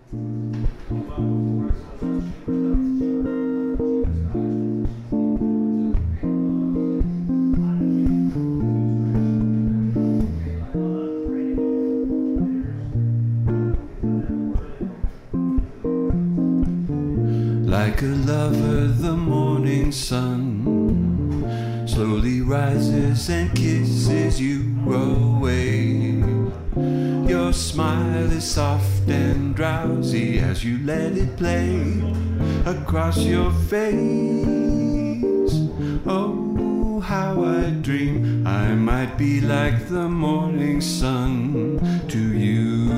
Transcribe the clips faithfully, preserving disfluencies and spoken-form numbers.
Like a lover, the morning sun slowly rises and kisses you away. Your smile is soft and drowsy as you let it play across your face. Oh, how I dream I might be like the morning sun to you.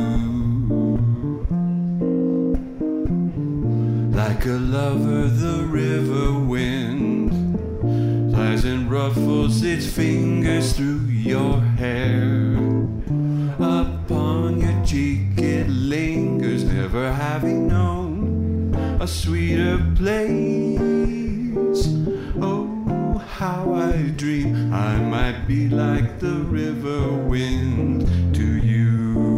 Like a lover, the river wind sighs and ruffles its fingers through your hair. Upon your cheek it lingers, never having known a sweeter place. Oh, how I dream I might be like the river wind to you.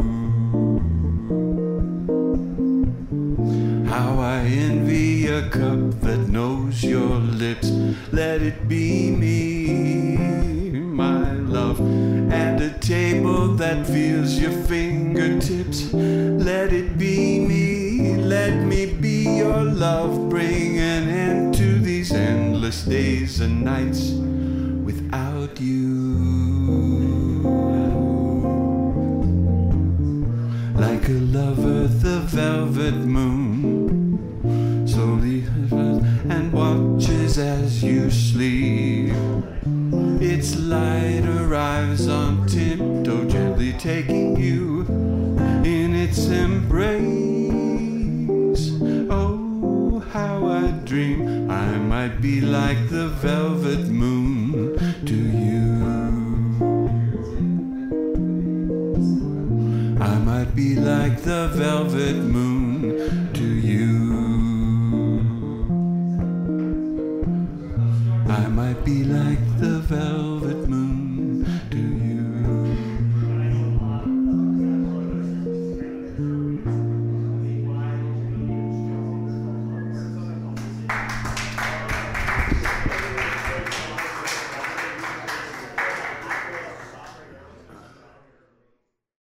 How I envy a cup that knows your lips. Let it be me, my love, and a table that feels your fingertips. Let it be me, let me be your love. Bring an end to these endless days and nights without you. Like a lover, the velvet moon slowly and watches as you sleep. Its light arrives on tiptoe, gently taking you in its embrace. Oh, how I dream I might be like the velvet moon to you. I might be like the velvet moon to you. I might be like the velvet moon.